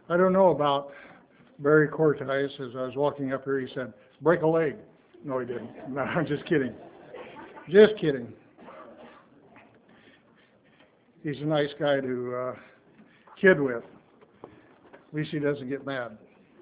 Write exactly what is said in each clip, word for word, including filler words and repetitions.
I don't know about Barry Cortice. As I was walking up here, he said, break a leg. No, he didn't. No, I'm just kidding. Just kidding. He's a nice guy to uh, kid with. At least he doesn't get mad.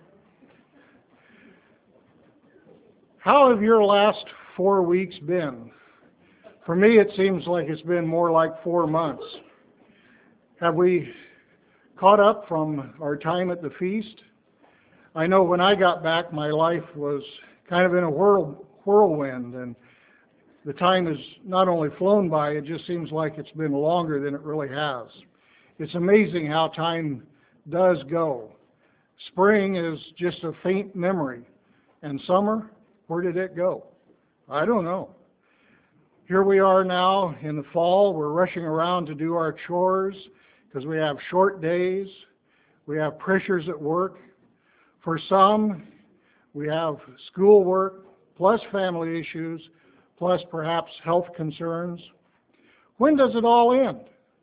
How have your last four weeks been? For me, it seems like it's been more like four months. Have we caught up from our time at the feast? I know when I got back, my life was kind of in a whirl, whirlwind, and the time has not only flown by, it just seems like it's been longer than it really has. It's amazing how time does go. Spring is just a faint memory, and summer, where did it go? I don't know. Here we are now in the fall. We're rushing around to do our chores because we have short days. We have pressures at work. For some, we have schoolwork, plus family issues, plus perhaps health concerns. When does it all end?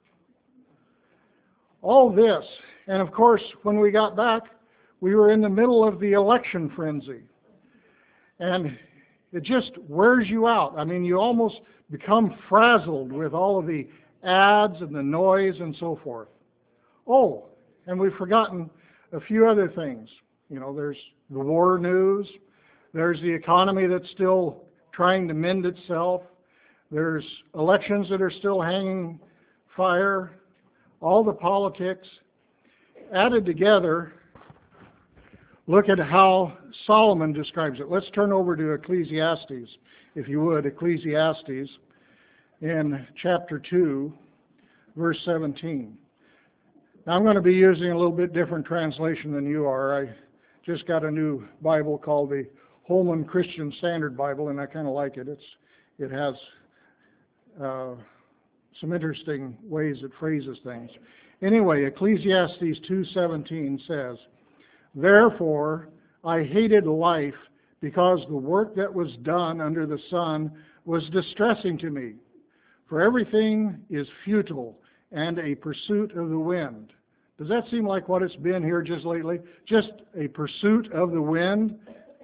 All this, and of course, when we got back, we were in the middle of the election frenzy. And it just wears you out. I mean, you almost become frazzled with all of the ads and the noise and so forth. Oh, and we've forgotten a few other things. You know, there's the war news. There's the economy that's still trying to mend itself. There's elections that are still hanging fire. All the politics added together. Look at how Solomon describes it. Let's turn over to Ecclesiastes, if you would. Ecclesiastes in chapter two, verse seventeen. Now I'm going to be using a little bit different translation than you are. I just got a new Bible called the Holman Christian Standard Bible, and I kind of like it. It's it has uh, some interesting ways it phrases things. Anyway, Ecclesiastes two seventeen says, "Therefore I hated life, because the work that was done under the sun was distressing to me. For everything is futile and a pursuit of the wind." Does that seem like what it's been here just lately? Just a pursuit of the wind?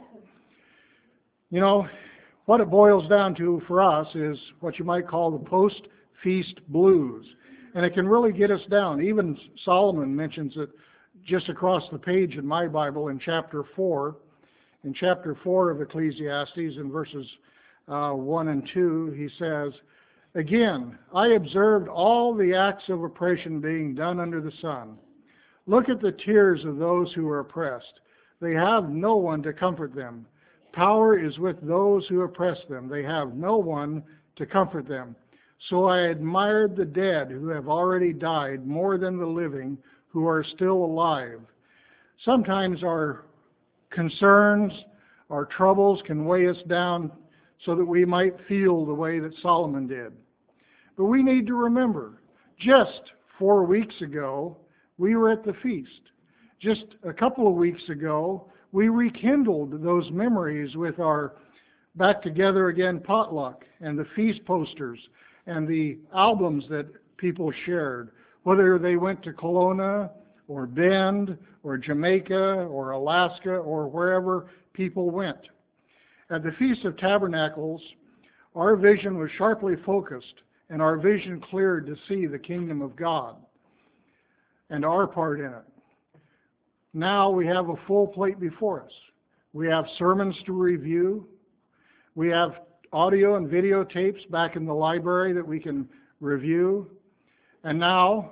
You know, what it boils down to for us is what you might call the post-feast blues. And it can really get us down. Even Solomon mentions it just across the page in my Bible in chapter four. In chapter four of Ecclesiastes, in verses uh, one and two, he says, "Again, I observed all the acts of oppression being done under the sun. Look at the tears of those who are oppressed. They have no one to comfort them. Power is with those who oppress them. They have no one to comfort them. So I admired the dead who have already died more than the living who are still alive." Sometimes our concerns, our troubles can weigh us down so that we might feel the way that Solomon did. But we need to remember, just four weeks ago, we were at the feast. Just a couple of weeks ago, we rekindled those memories with our Back Together Again potluck and the feast posters and the albums that people shared, whether they went to Kelowna or Bend or Jamaica or Alaska or wherever people went. At the Feast of Tabernacles, our vision was sharply focused and our vision cleared to see the kingdom of God and our part in it. Now we have a full plate before us. We have sermons to review. We have audio and videotapes back in the library that we can review. And now,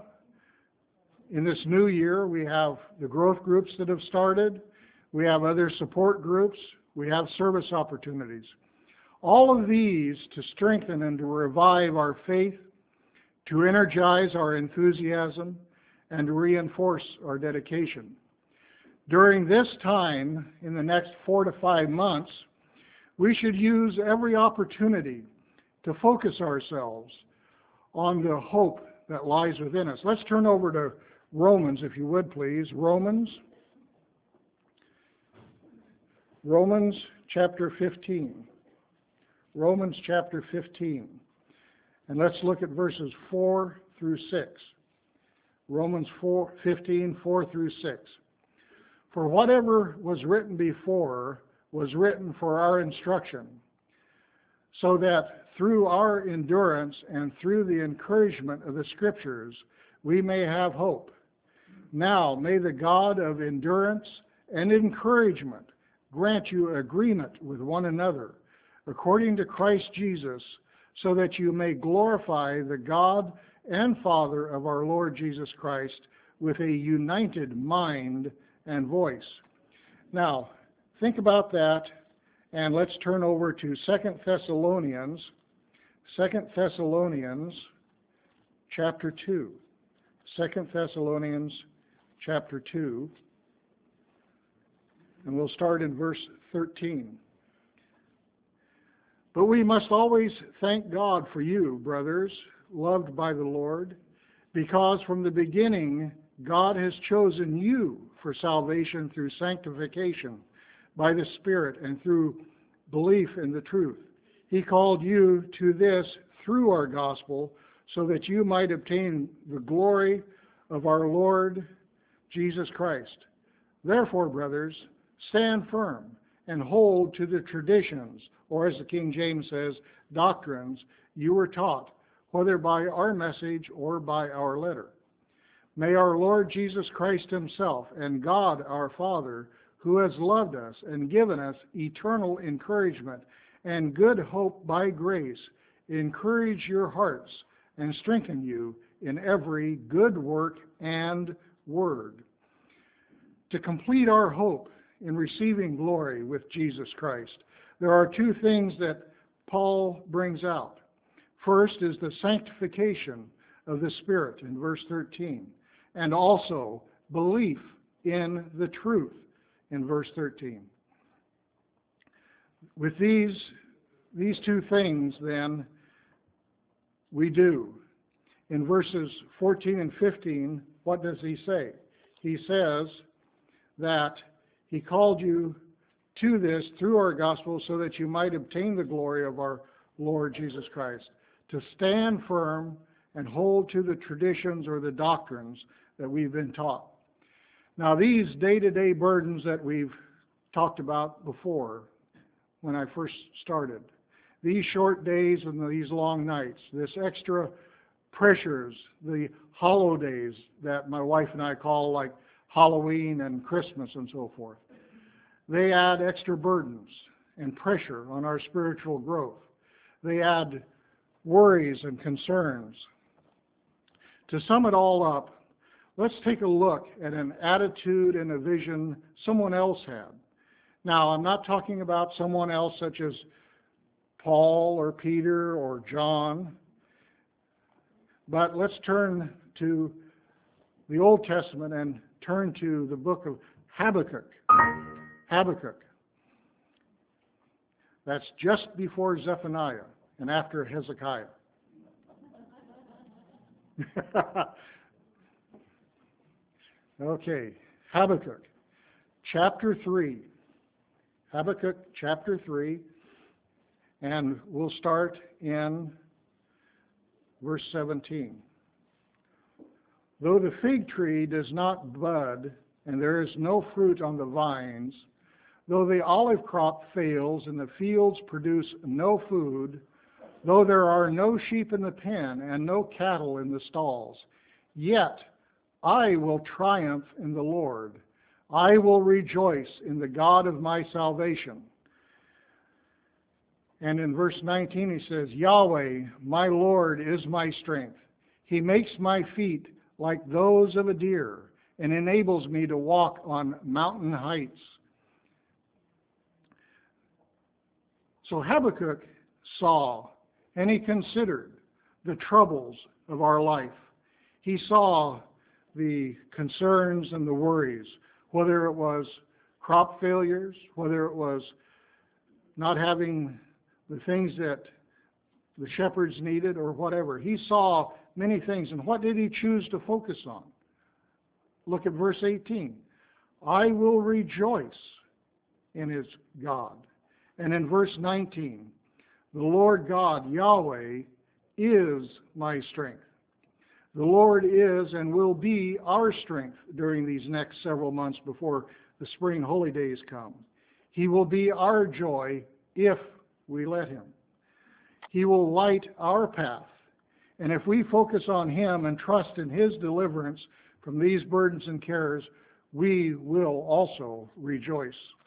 in this new year, we have the growth groups that have started. We have other support groups. We have service opportunities. All of these to strengthen and to revive our faith, to energize our enthusiasm, and to reinforce our dedication. During this time, in the next four to five months, we should use every opportunity to focus ourselves on the hope that lies within us. Let's turn over to Romans, if you would please. Romans, Romans chapter fifteen. Romans chapter fifteen. And let's look at verses four through six. Romans four, fifteen, four through six. For whatever was written before was written for our instruction, so that through our endurance and through the encouragement of the Scriptures we may have hope. Now may the God of endurance and encouragement grant you agreement with one another, according to Christ Jesus, so that you may glorify the God and Father of our Lord Jesus Christ with a united mind and voice. Now, think about that, and let's turn over to Second Thessalonians, Second Thessalonians chapter two. Second Thessalonians chapter two, and we'll start in verse thirteen. But we must always thank God for you, brothers, loved by the Lord, because from the beginning God has chosen you for salvation through sanctification by the Spirit and through belief in the truth. He called you to this through our gospel, so that you might obtain the glory of our Lord Jesus Christ. Therefore, brothers, stand firm and hold to the traditions, or as the King James says, doctrines you were taught, whether by our message or by our letter. May our Lord Jesus Christ himself and God our Father, who has loved us and given us eternal encouragement and good hope by grace, encourage your hearts and strengthen you in every good work and word. To complete our hope in receiving glory with Jesus Christ, there are two things that Paul brings out. First is the sanctification of the Spirit in verse thirteen, and also belief in the truth in verse thirteen. With these, these two things, then, we do. In verses fourteen and fifteen, what does he say? He says that he called you to this through our gospel so that you might obtain the glory of our Lord Jesus Christ, to stand firm and hold to the traditions or the doctrines that we've been taught. Now, these day-to-day burdens that we've talked about before when I first started, these short days and these long nights, this extra pressures, the holidays that my wife and I call like Halloween and Christmas and so forth, they add extra burdens and pressure on our spiritual growth. They add worries and concerns. To sum it all up, let's take a look at an attitude and a vision someone else had. Now, I'm not talking about someone else such as Paul or Peter or John, but let's turn to the Old Testament and turn to the book of Habakkuk. Habakkuk. That's just before Zephaniah and after Hezekiah. Okay, Habakkuk, chapter three. Habakkuk, chapter three, and we'll start in verse seventeen. Though the fig tree does not bud, and there is no fruit on the vines, though the olive crop fails and the fields produce no food, though there are no sheep in the pen and no cattle in the stalls, yet I will triumph in the Lord. I will rejoice in the God of my salvation. And in verse nineteen he says, Yahweh, my Lord, is my strength. He makes my feet like those of a deer and enables me to walk on mountain heights. So Habakkuk saw and he considered the troubles of our life. He saw the concerns and the worries, whether it was crop failures, whether it was not having the things that the shepherds needed or whatever. He saw many things. And what did he choose to focus on? Look at verse eighteen. I will rejoice in his God. And in verse nineteen, the Lord God, Yahweh, is my strength. The Lord is and will be our strength during these next several months before the spring holy days come. He will be our joy if we let him. He will light our path. And if we focus on him and trust in his deliverance from these burdens and cares, we will also rejoice